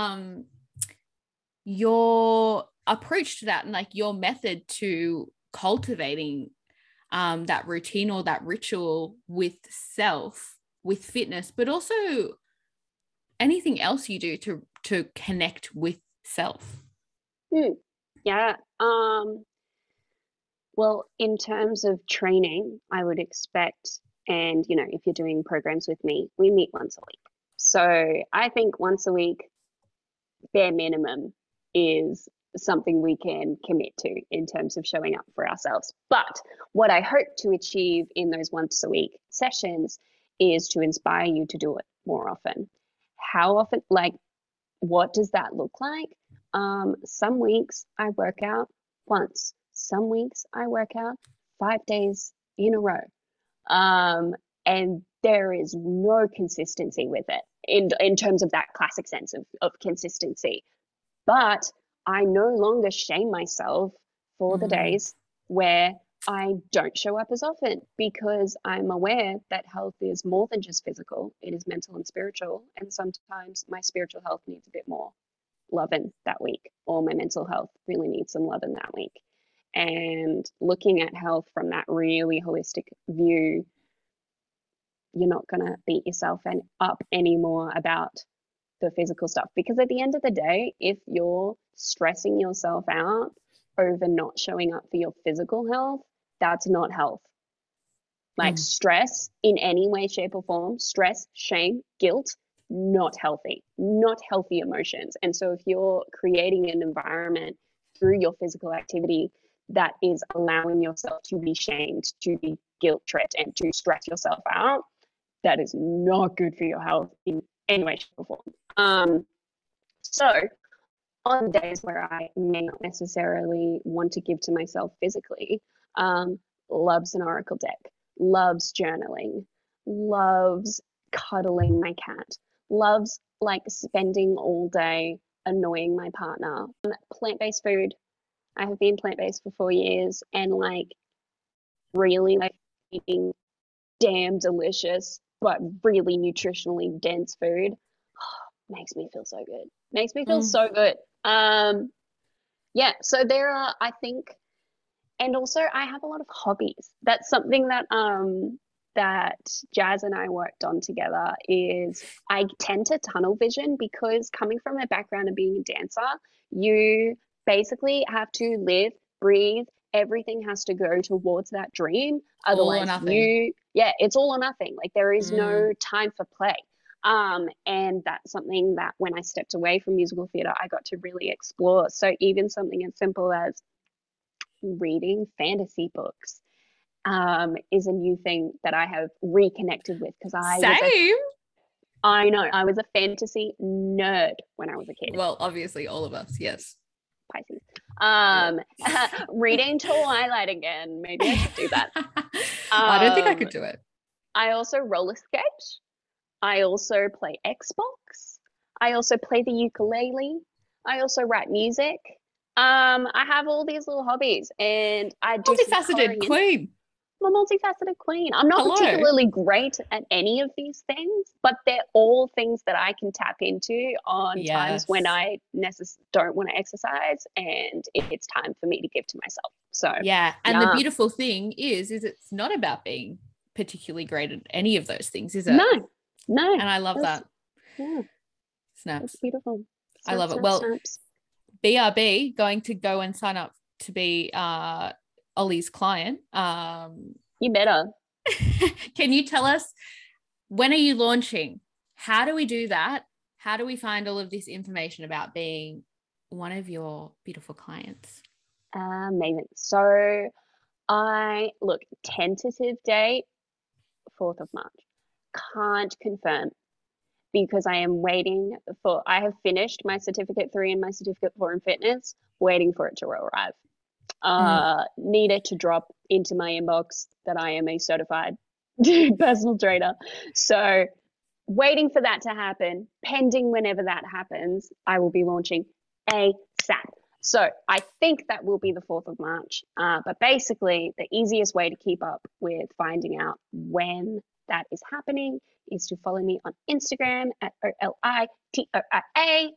your approach to that and like your method to cultivating that routine or that ritual with self, with fitness, but also anything else you do to connect with self. Yeah. Well, in terms of training, I would expect, and you know, if you're doing programs with me, we meet once a week. So I think once a week, bare minimum, is something we can commit to in terms of showing up for ourselves. But what I hope to achieve in those once a week sessions is to inspire you to do it more often. How often? Like, what does that look like? Some weeks I work out once. Some weeks I work out 5 days in a row. And there is no consistency with it in terms of that classic sense of consistency. But I no longer shame myself for the days where I don't show up as often, because I'm aware that health is more than just physical. It is mental and spiritual. And sometimes my spiritual health needs a bit more loving that week, or my mental health really needs some loving that week. And looking at health from that really holistic view, you're not going to beat yourself up anymore about the physical stuff. Because at the end of the day, if you're stressing yourself out over not showing up for your physical health, that's not health. Like stress in any way, shape, or form, stress, shame, guilt, not healthy emotions. And so if you're creating an environment through your physical activity that is allowing yourself to be shamed, to be guilt tripped, and to stress yourself out, that is not good for your health in any way, shape, or form. So on days where I may not necessarily want to give to myself physically, loves an oracle deck, loves journaling, loves cuddling my cat, loves like spending all day annoying my partner. Plant-based food. I have been plant-based for 4 years, and like really like eating damn delicious but really nutritionally dense food makes me feel so good. Makes me feel so good. Yeah, so there are, I think, and also I have a lot of hobbies. That's something that that Jazz and I worked on together. Is I tend to tunnel vision, because coming from a background of being a dancer, you basically have to live, breathe, everything has to go towards that dream. Otherwise, it's all or nothing. Like there is no time for play. And that's something that when I stepped away from musical theatre, I got to really explore. So even something as simple as reading fantasy books is a new thing that I have reconnected with, because I know I was a fantasy nerd when I was a kid. Well, obviously all of us, yes. Pisces. Reading Twilight again. Maybe I should do that. I don't think I could do it. I also roller skate. I also play Xbox. I also play the ukulele. I also write music. I have all these little hobbies, and I do some Multifaceted coloring in. queen. I'm a multifaceted queen. I'm not Hello. particularly great at any of these things, but they're all things that I can tap into on times when Yes. I don't want to exercise and it's time for me to give to myself. So Yeah. And the yeah. beautiful thing is it's not about being particularly great at any of those things, is it? No. And I love That's- that. Yeah, Snaps. that's beautiful. I love it. Snaps, Well, snaps. BRB going to go and sign up to be Ollie's client. You better. Can you tell us, when are you launching? How do we do that? How do we find all of this information about being one of your beautiful clients? Amazing. So tentative date, 4th of March. Can't confirm because I have finished my certificate 3 and my certificate 4 in fitness, waiting for it to arrive. Need it to drop into my inbox that I am a certified personal trainer. So waiting for that to happen, pending whenever that happens, I will be launching ASAP. So I think that will be the 4th of March. But basically, the easiest way to keep up with finding out when that is happening is to follow me on Instagram at OLITOIA.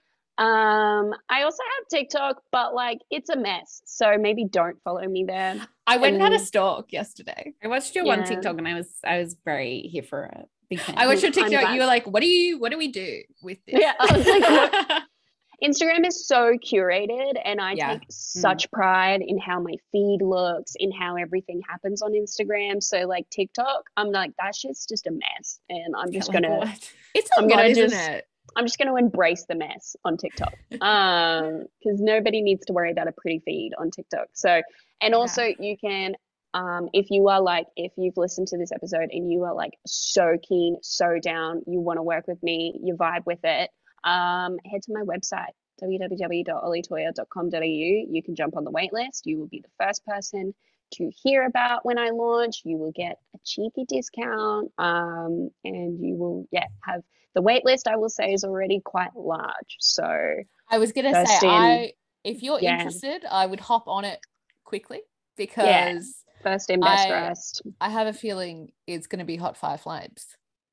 I also have TikTok, but it's a mess. So maybe don't follow me there. I went and had a stalk yesterday. I watched your one TikTok and I was very here for it. Big fan. I watched your I'm TikTok. glad. You were like, what do we do with this? Yeah, I was like, what? Instagram is so curated, and I Yeah. take such pride in how my feed looks, in how everything happens on Instagram. So TikTok, I'm like, that shit's just a mess, and I'm just Like, gonna what? It's a I'm lot, gonna isn't just- it? I'm just gonna embrace the mess on TikTok, because nobody needs to worry about a pretty feed on TikTok. So, and also you can, if you've listened to this episode and you are so keen, so down, you want to work with me, you vibe with it, head to my website, www.olitoya.com.au. You can jump on the wait list. You will be the first person to hear about when I launch. You will get a cheeky discount, and you will have the wait list. I will say is already quite large. So I was gonna First say, if you're Yeah. interested, I would hop on it quickly because first in, best I- rest. I have a feeling it's gonna be hot fire flames.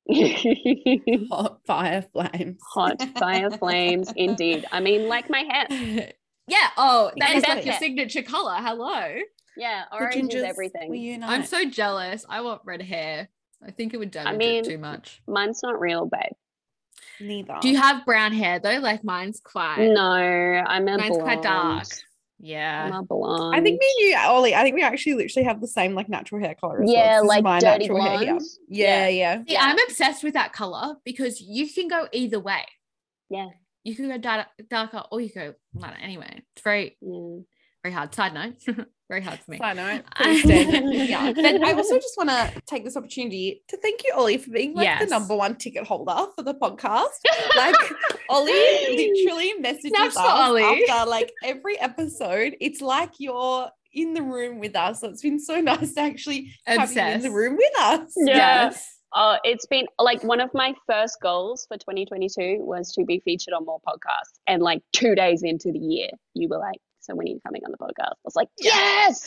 Hot fire flames. Hot fire flames, indeed. I mean, like my hair. Yeah. Oh, that is Best like your hair. signature color. Hello. Yeah, The orange is gingers everything. will unite. I'm so jealous. I want red hair. I think it would damage mean, it too much. Mine's not real, babe. Neither. Do you have brown hair though? Like mine's quite. No, I'm a Mine's quite dark. blonde. I'm Yeah. a blonde. I think me and you, Ollie, I think we actually literally have the same natural hair color as Yeah, well. This is like my dirty natural hair here. blonde. Yeah. See, I'm obsessed with that color because you can go either way. Yeah. You can go darker or you go lighter. Anyway, it's very, Yeah. very hard. Side note, very hard for me. Side note, pretty standard. Yeah. But I also just want to take this opportunity to thank you, Ollie, for being the Yes. number one ticket holder for the podcast. Ollie literally messages Snaps us for Ollie. after every episode. It's like you're in the room with us. So it's been so nice to actually have you in Obsessed. the room with us. Yeah. Yes. It's been one of my first goals for 2022 was to be featured on more podcasts. And 2 days into the year, you were like, so when are you coming on the podcast? I was like, yes,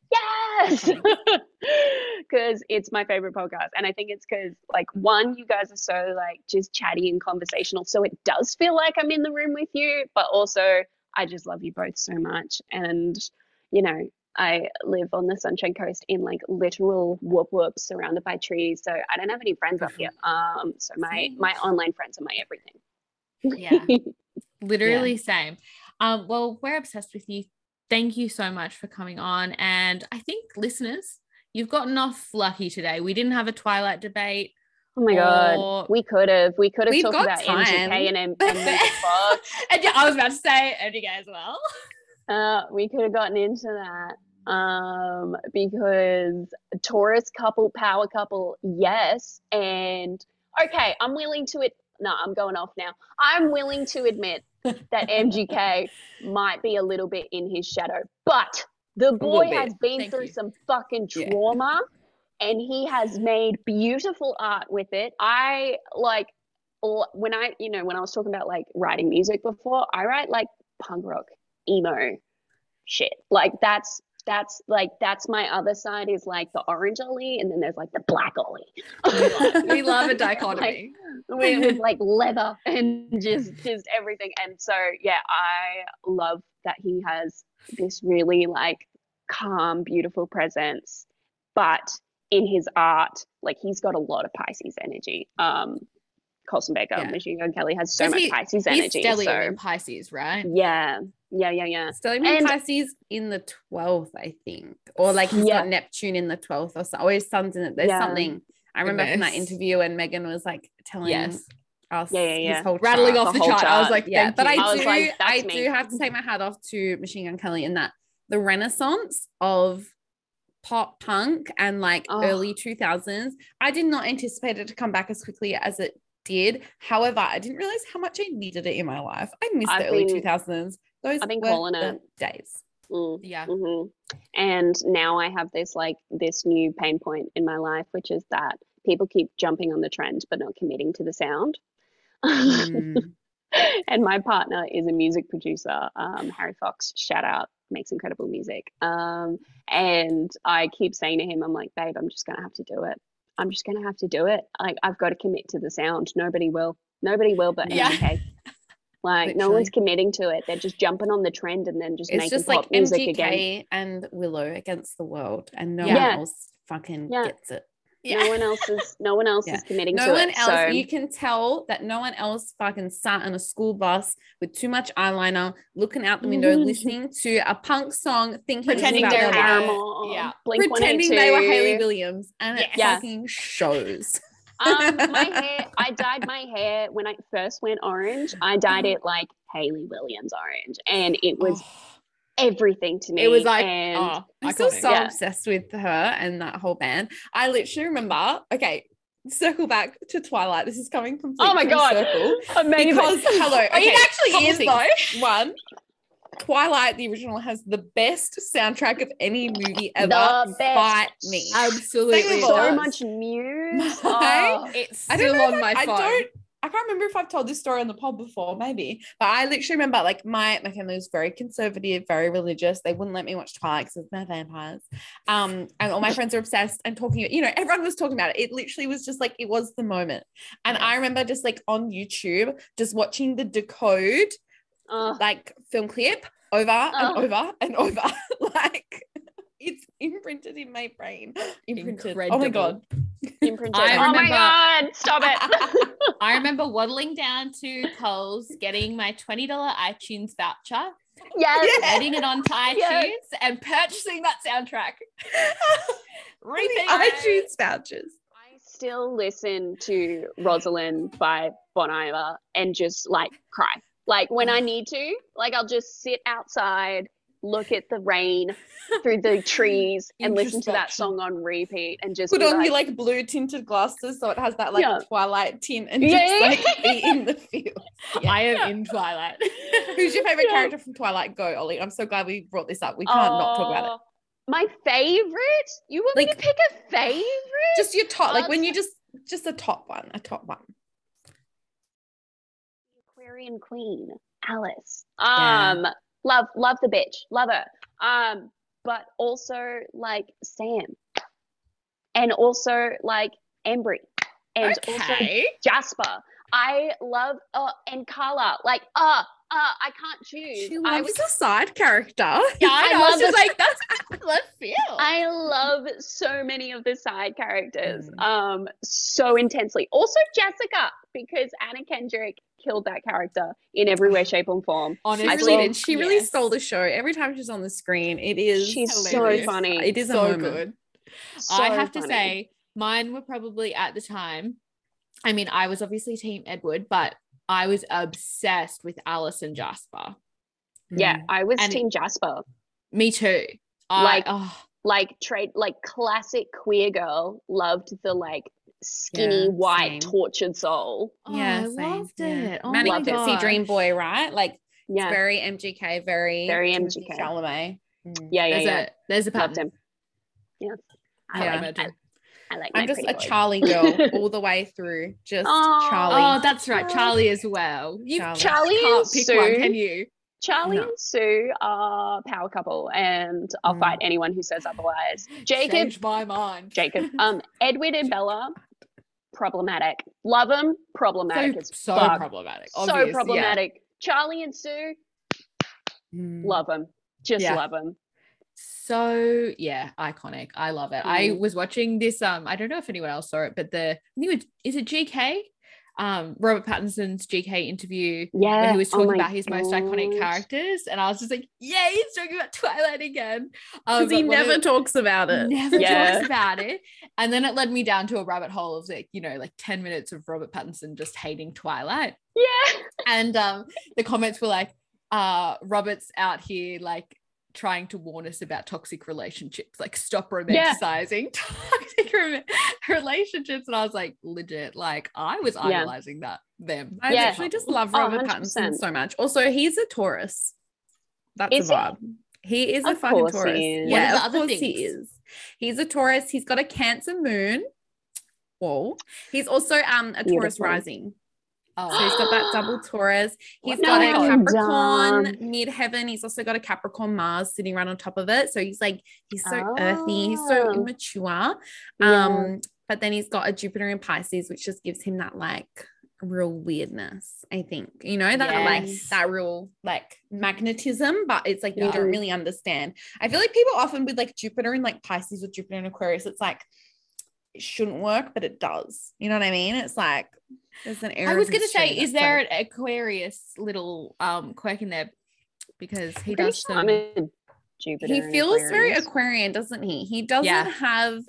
because it's my favorite podcast. And I think it's because one, you guys are so just chatty and conversational. So it does feel like I'm in the room with you, but also I just love you both so much. And, I live on the Sunshine Coast in literal whoop surrounded by trees. So I don't have any friends up here. So my online friends are my everything. Yeah. Literally same. Well, we're obsessed with you. Thank you so much for coming on. And I think listeners, you've gotten off lucky today. We didn't have a Twilight debate. Oh my Or- God. We could have We've talked got about time. MGK and Megan Fox. And yeah, I was about to say MDK as well. We could have gotten into that. Because Taurus couple, power couple, yes. And okay, I'm willing to I'm going off now. I'm willing to admit that MGK might be a little bit in his shadow, but the boy has been through some fucking trauma and he has made beautiful art with it. I like, or when I was talking about like writing music before, I write like punk rock, emo shit. Like that's my other side is like the orange Ollie, and then there's like the black Ollie. We love a dichotomy. with like leather and just everything. And so yeah, I love that he has this really like calm, beautiful presence, but in his art, like he's got a lot of Pisces energy. Colson Baker, Machine Gun Kelly has so much Pisces energy. He's stellium in Pisces, right? Yeah. Stellium in Pisces in the 12th, I think. Or like he's got Neptune in the 12th or so. Or his sun's in it. There's something. I remember from that interview and Megan was like telling us his whole rattling chart, off the chart. I was like, but I do have to take my hat off to Machine Gun Kelly in that the renaissance of pop punk and like early 2000s, I did not anticipate it to come back as quickly as it did. However, I didn't realize how much I needed it in my life. I missed the early 2000s. Those I've been calling it days. Yeah. Mm-hmm. And now I have this new pain point in my life, which is that people keep jumping on the trend but not committing to the sound. And my partner is a music producer, Harry Fox, shout out, makes incredible music. And I keep saying to him, I'm like, babe, I'm just gonna have to do it. Like, I've got to commit to the sound. Nobody will but MGK. Like literally. No one's committing to it. They're just jumping on the trend and then just making pop music MGK again. And Willow against the world, and no one else fucking gets it. No one else is committing to it. No one else. You can tell that no one else fucking sat in a school bus with too much eyeliner, looking out the window, listening to a punk song, pretending they were Paramore, pretending they were Hayley Williams, and it fucking shows. My hair, I dyed my hair when I first went orange. I dyed it like Hayley Williams orange, and it was everything to me. It was like, I'm still so obsessed with her and that whole band. I literally remember, circle back to Twilight. This is coming completely oh my god, circle. Amazing. Because it actually is though. One, Twilight, the original, has the best soundtrack of any movie ever. The best. Fight me. Absolutely. So much Muse. It's still on my phone. I can't remember if I've told this story on the pod before, maybe, but I literally remember like my family was very conservative, very religious. They wouldn't let me watch Twilight because they're vampires. And all my friends are obsessed and talking, everyone was talking about it. It literally was just like, it was the moment. And I remember just like on YouTube, just watching the Decode like film clip over and over and over. Like it's imprinted in my brain. Incredible. Oh my god. Imprinted. Oh my god, stop it. I remember waddling down to Coles, getting my $20 iTunes voucher, adding it onto iTunes and purchasing that soundtrack. iTunes vouchers. I still listen to Rosalind by Bon Iver and just like cry. Like when I need to, like I'll just sit outside, look at the rain through the trees and listen to that song on repeat and just put on your like blue tinted glasses so it has that like Twilight tint and just like be in the field. I am in Twilight. Who's your favorite character from Twilight? Go, Ollie. I'm so glad we brought this up. We can't not talk about it. My favorite? You want me to pick a favorite? Just your top, like when you just a top one. Aquarian Queen, Alice. Love the bitch. Love her. But also like Sam. And also like Embry. And also Jasper. I love and Carla. Like I can't choose. She loves a side character. Yeah, I know. I was just like, that's left field. I love so many of the side characters so intensely. Also Jessica, because Anna Kendrick killed that character in every way, shape, or form. Honestly, she really stole the show. Every time she's on the screen, she's so funny. It is so good. So I have to say, mine were probably at the time. I mean, I was obviously Team Edward, but I was obsessed with Alice and Jasper. Yeah, I was Team Jasper. Me too. Classic queer girl, loved the like skinny, Yeah, white, same. tortured soul. Oh, Yeah, I same. loved Yeah. it. Oh Manic my Loved it. Pixie God. Dream Boy, right? Like Yeah. it's very MGK, very Very Timothée MGK. Chalamet. There's a Loved pattern. him. Yeah. Can't Yeah. imagine. I like I'm my just pretty a boys. Charlie girl all the way through. Just Oh, Charlie. Oh, that's right. Charlie as well. You Charlie can't and pick Sue. one, can you? Charlie No. and Sue are a power couple, and I'll fight anyone who says otherwise. Changed my mind. Edwin and Bella, problematic. Love them, problematic as So fuck. problematic. So Obvious, yeah. problematic. Charlie and Sue, love them. Just Yeah. love them. So yeah, iconic. I love it. I was watching this. I don't know if anyone else saw it, but is it GK? Robert Pattinson's GK interview where he was talking about his most iconic characters, and I was just like, yeah, he's talking about Twilight again. Because he never talks about it. Never talks about it. And then it led me down to a rabbit hole of like 10 minutes of Robert Pattinson just hating Twilight. Yeah. And the comments were like, Robert's out here like trying to warn us about toxic relationships, like stop romanticizing toxic relationships. And I was like, legit, like I was idolizing them. I actually just love Robert Pattinson so much. Also, he's a Taurus. That's a vibe. He is a fucking Taurus. Yeah, of course he is. He's a Taurus. He's got a Cancer moon. Whoa. He's also a Taurus rising. So he's got that double Taurus. He's got a Capricorn midheaven. He's also got a Capricorn Mars sitting right on top of it. So he's so earthy. He's so immature. But then he's got a Jupiter in Pisces, which just gives him that like real weirdness, I think. That real like magnetism, but it's like you don't really understand. I feel like people often with like Jupiter in like Pisces or Jupiter in Aquarius, it's like it shouldn't work, but it does. You know what I mean? It's like there's an error. I was going to say, is there an Aquarius little quirk in there? Because he does some... Jupiter. He feels very Aquarian, doesn't he? He doesn't have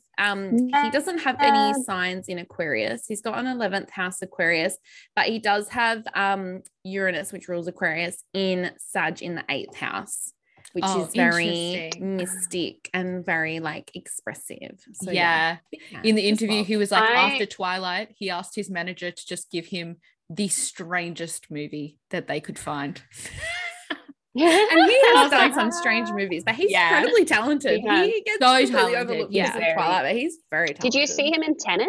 any signs in Aquarius. He's got an 11th house Aquarius, but he does have Uranus, which rules Aquarius, in Sag in the 8th house, which is very mystic and very like expressive. So in the interview he was like, after Twilight he asked his manager to just give him the strangest movie that they could find. And he has done some strange movies, but he's incredibly talented. He gets completely overlooked because of Twilight, but he's very talented. Did you see him in Tenet?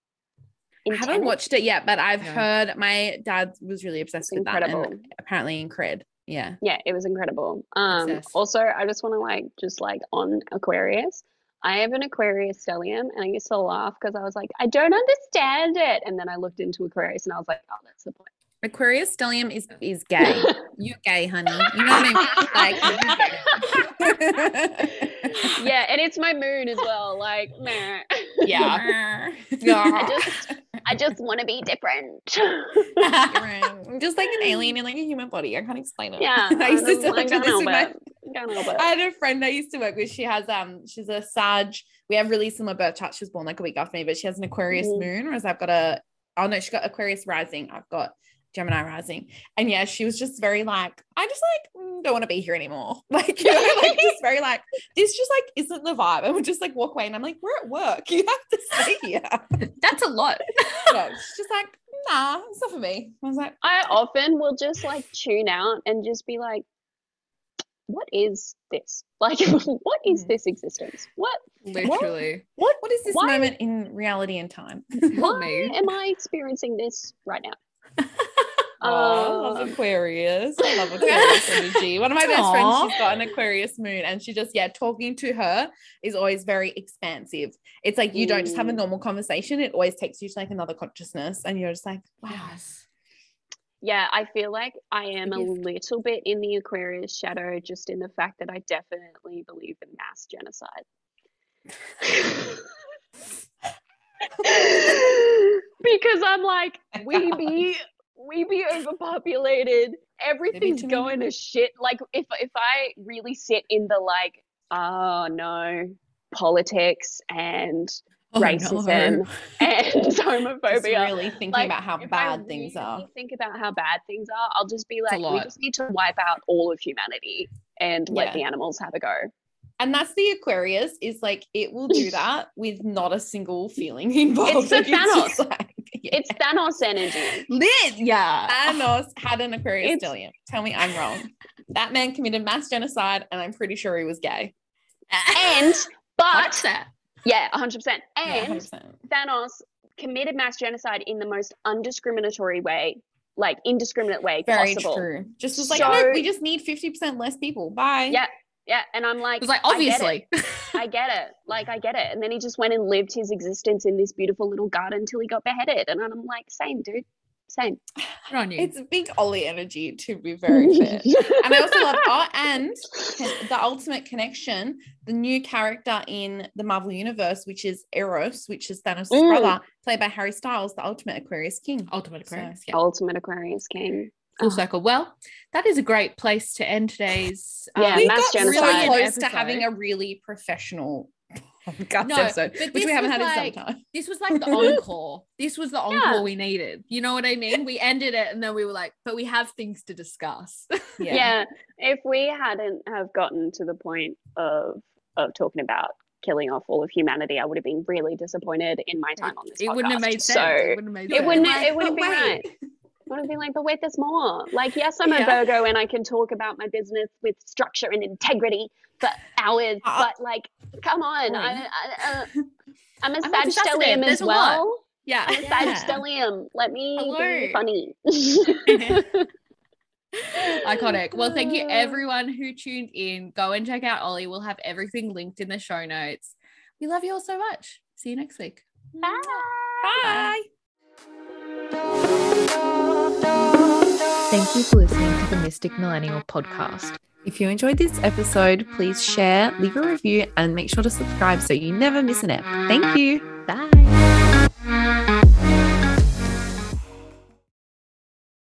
I haven't watched it yet, but I've heard my dad was really obsessed with that, and apparently in Cred. Yeah, it was incredible. Also, I just want to on Aquarius, I have an Aquarius stellium, and I used to laugh because I was like, I don't understand it, and then I looked into Aquarius and I was like, oh, that's the point. Aquarius stellium is gay. You're gay, honey. You know what I mean? Yeah, and it's my moon as well. Like, meh. Yeah. I just want to be different. I'm just like an alien in like a human body. I can't explain it. Yeah. I used to talk to this with I had a friend I used to work with. She has she's a Sag. We have really similar birth charts. She was born like a week after me, but she has an Aquarius moon, whereas I've got she's got Aquarius rising. I've got Gemini rising. And yeah, she was just very like, I just like don't want to be here anymore. Like, you know, like just very like, this just like isn't the vibe. And would just like walk away and I'm like, we're at work. You have to stay here. That's a lot. No, it's just like, nah, it's not for me. I was like, I often will just like tune out and just be like, what is this? Like, what is this existence? What? Literally. What is this moment in reality and time? Why am I experiencing this right now? I love Aquarius. I love Aquarius energy. One of my best friends, she's got an Aquarius moon, and she just, talking to her is always very expansive. It's like you don't just have a normal conversation. It always takes you to like another consciousness, and you're just like, wow. Yes. Yeah, I feel like I am a little bit in the Aquarius shadow, just in the fact that I definitely believe in mass genocide. Because I'm like, we be overpopulated. Everything's going to shit. Like if I really sit in the like, oh no, politics and racism and homophobia, just really thinking about how bad things are. Think about how bad things are. I'll just be like, we just need to wipe out all of humanity and let the animals have a go. And that's the Aquarius is like, it will do that with not a single feeling involved. It's the Thanos. just like, It's Thanos energy. Lit. Yeah. Thanos had an Aquarius It's- stellium. Tell me I'm wrong. That man committed mass genocide and I'm pretty sure he was gay. And, but, 100%. yeah, 100%. Yeah, And 100%. Thanos committed mass genocide in the most undiscriminatory way, like indiscriminate way Very possible. true. Just was like, So- look, we just need 50% less people. Bye. Yeah. Yeah. And I'm like, It was like, I get it. obviously. I get it. Like, I get it. And then he just went and lived his existence in this beautiful little garden until he got beheaded. And I'm like, same, dude. Same. Good on you. It's big Ollie energy, to be very fair. And I also love, and the ultimate connection, the new character in the Marvel Universe, which is Eros, which is Thanos' brother, played by Harry Styles, the ultimate Aquarius king. Ultimate Aquarius. Yeah. Ultimate Aquarius king. Full circle. Well, that is a great place to end today's. Yeah, We mass got genocide. really close episode. to having a really professional podcast No, episode, but which this we haven't was had in like- some time. This was like the encore. This was the encore Yeah. we needed. You know what I mean? We ended it and then we were like, but we have things to discuss. Yeah. If we hadn't have gotten to the point of talking about killing off all of humanity, I would have been really disappointed in my time on this It podcast. wouldn't have made sense. So It wouldn't have made it sense. wouldn't Like, it wouldn't but be wait. right. It would have been like, but wait, there's more. Like, yes, I'm a Yeah. Virgo and I can talk about my business with structure and integrity for hours, but like, come on. Boring. I'm a I'm Sag multifaceted. stellium There's as a lot. well. Yeah. I'm a Sag stellium. Let me Hello. be funny. Iconic. Well, thank you everyone who tuned in. Go and check out Ollie. We'll have everything linked in the show notes. We love you all so much. See you next week. Bye. Bye. Thank you for listening to the Mystic Millennial podcast. If you enjoyed this episode, please share, leave a review, and make sure to subscribe so you never miss an ep. Thank you. Bye.